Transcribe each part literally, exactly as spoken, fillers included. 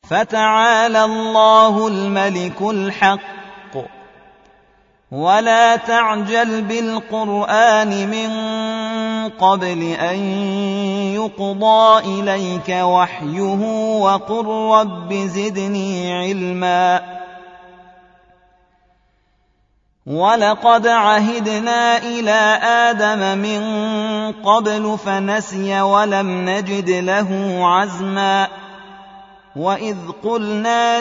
فتعالى الله الملك الحق. ولا تعجل بالقرآن من قبل أن يقضى إليك وحيه وقل رب زدني علما. ولقد عهدنا إلى آدم من قبل فنسي ولم نجد له عزما. وإذ قلنا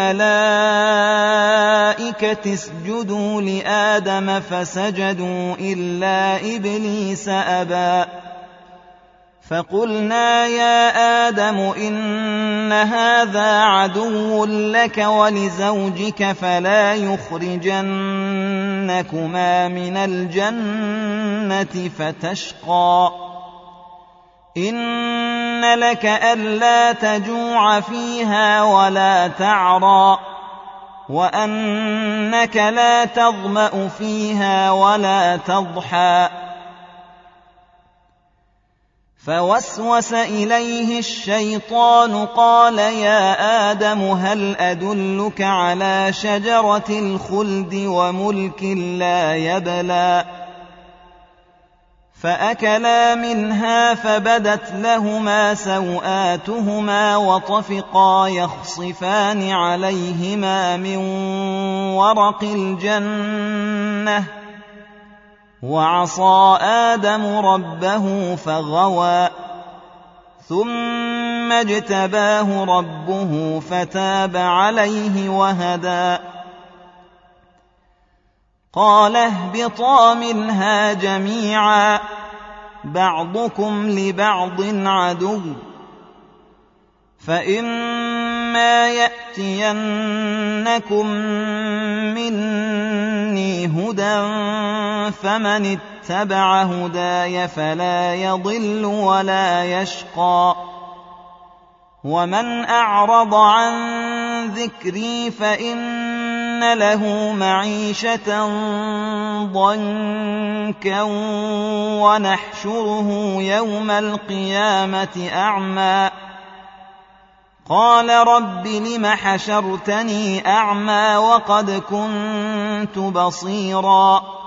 للملائكة اسجدوا لآدم فسجدوا إلا إبليس أبى. فقلنا يا آدم إن هذا عدو لك ولزوجك فلا يخرجنكما من الجنة فتشقى. إن لك ألا تجوع فيها ولا تعرى وأنك لا تظمأ فيها ولا تضحى. فوسوس إليه الشيطان قال يا آدم هل أدلك على شجرة الخلد وملك لا يبلى. فأكلا منها فبدت لهما سوآتهما وطفقا يخصفان عليهما من ورق الجنة. وعصى آدم ربه فغوى ثم اجتباه ربه فتاب عليه وهدى. قال اهبطا منها جميعا بعضكم لبعض عدو. فإما يأتينكم مني هدى فمن اتبع هداي فلا يضل ولا يشقى. ومن أعرض عن ذكري فإن له معيشة ضنكا ونحشره يوم القيامة أعمى. قال رب لم حشرتني أعمى وقد كنت بصيرا